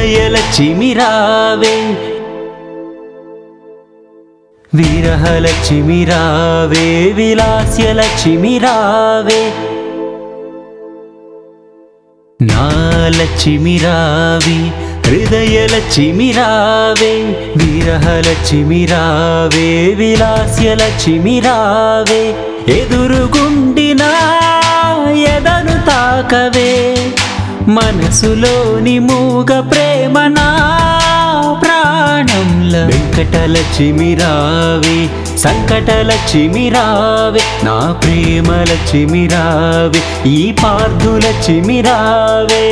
హృదయలక్ష్మి రావే విరహలక్ష్మి రావే విలాస్యలక్ష్మి రావే నా లక్ష్మి రావి హృదయలక్ష్మి రావే విరహలక్ష్మి రావే విలాస్యలక్ష్మి రావే ఎదురుగుండినా ఎదను తాకవే మనసులోని మూగ ప్రేమ నా ప్రాణంల వెంకటలక్ష్మి రావే సంకటలక్ష్మి రావే నా ప్రేమలక్ష్మి రావే ఈ పార్థులక్ష్మి రావే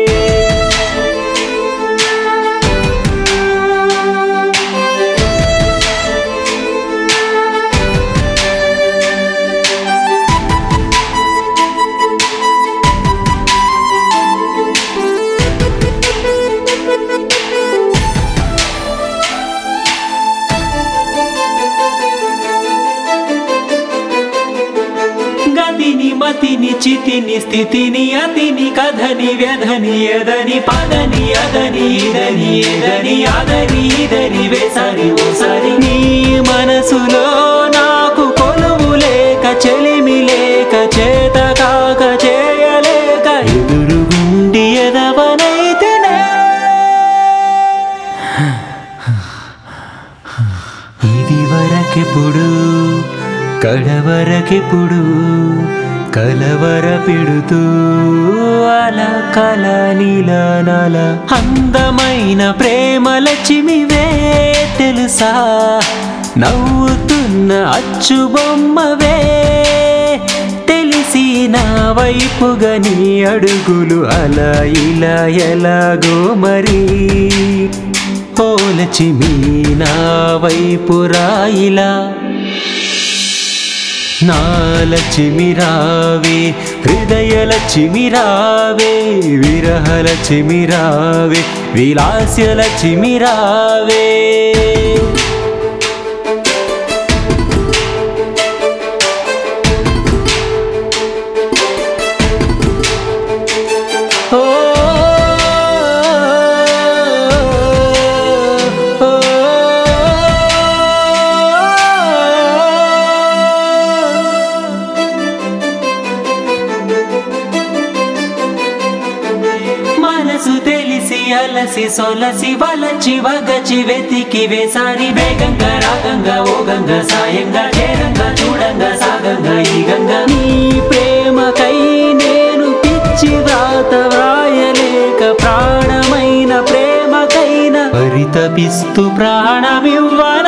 మతిని చితిని స్థితిని అతిని కథని వ్యధని ఎదని పదని అదని ఇదని ఎదని అదని ఇదని వేసరి ఓసరి నీ మనసులో నాకు కొలువు లేక చెలిమి లేక చేత కాక చేయలేక ఎదురుగుండి ఎదవనైతేనే ఇది వరకెప్పుడు కడవరకెప్పుడు కలవర పెడుతూ అలా కల నీలనల అందమైన ప్రేమలక్ష్మివే తెలుసా నవ్వుతున్న అచ్చు బొమ్మవే తెలిసి నా వైపుగా నీ అడుగులు అలా ఇలా ఎలాగో మరి ఓ లక్ష్మి నా వైపు రాయిలా నా లక్ష్మి రావే హృదయలక్ష్మి రావే విరహలక్ష్మి రావే విలాస్యలక్ష్మి రావే తెలిసి అలసి సొలసి వలచి వగచి వెతికి వేసారి వేగంగా రాగంగా ఓ గంగా సాయంగా చేరంగా చూడంగా సాగంగా ఈ గంగా నీ ప్రేమకై నేను పిచ్చి వ్రాత వ్రాయలేక ప్రాణమైన ప్రేమకైనా పరితపిస్తూ ప్రాణమివ్వాలి